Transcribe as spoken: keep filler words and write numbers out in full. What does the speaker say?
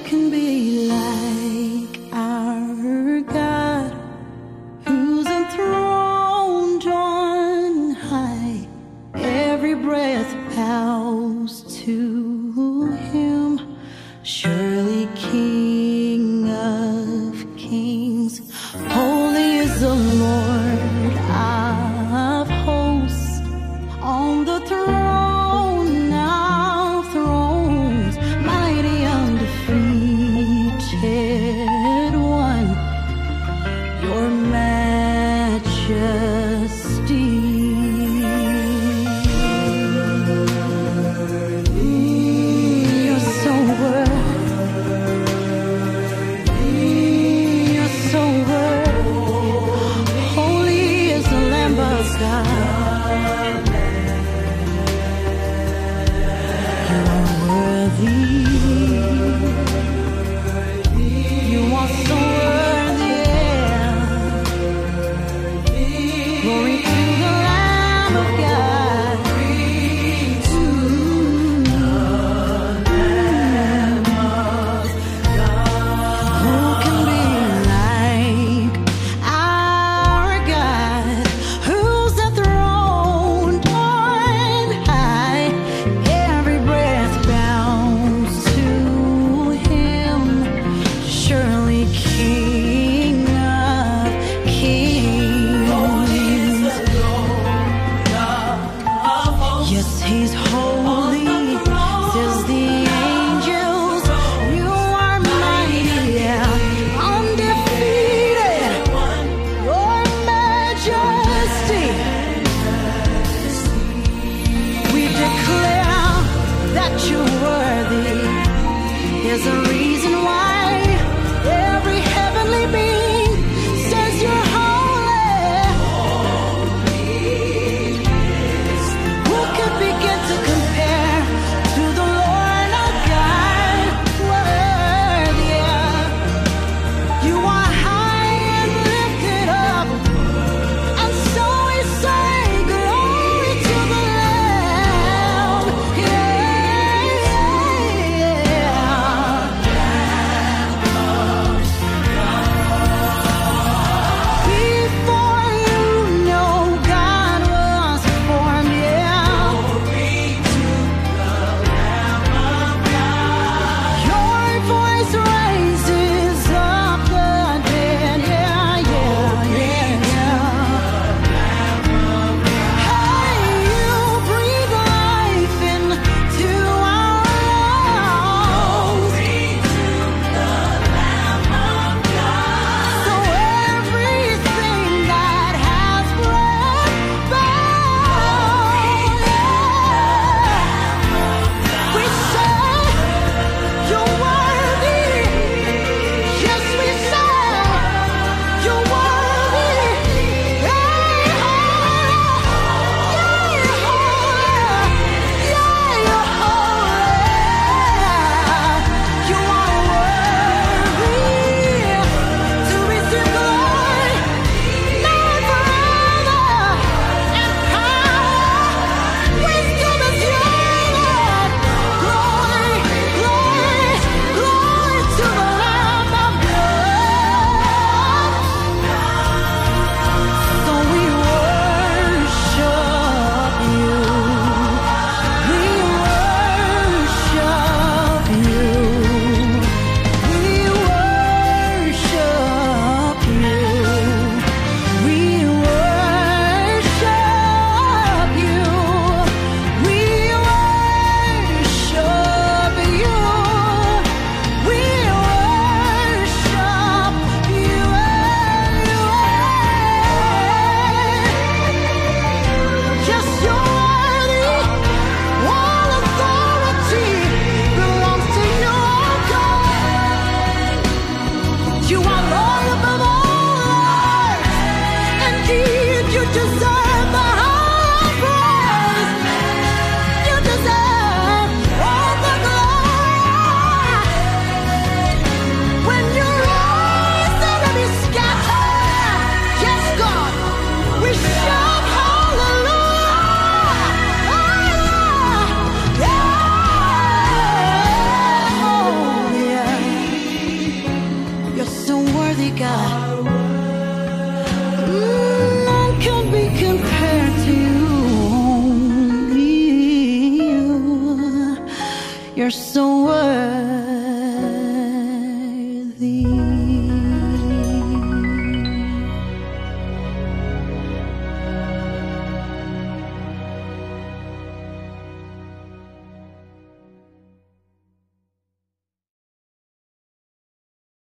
can be like our God, who's enthroned on high? Every breath bows to him. Surely King of kings, holy is the Lord of hosts. On the throne of thrones, mighty undefeated one, your majesty. You're so worthy. You're so worthy. Holy is the Lamb of God. You are so worthy. Glory to the Lamb of God. To the Lamb of God. Who can be like our God, who's enthroned on high? Every breath bows to him. Surely King of kings. Yes, he's holy. Says the angels, you are mighty, undefeated. Your majesty. We declare that you're worthy. There's a reason why every heavenly being says you're holy. Who could begin to compare to the Lord our God? Worthy. You are high and lifted up, and so we say glory to the Lamb. Yeah, yeah. you're so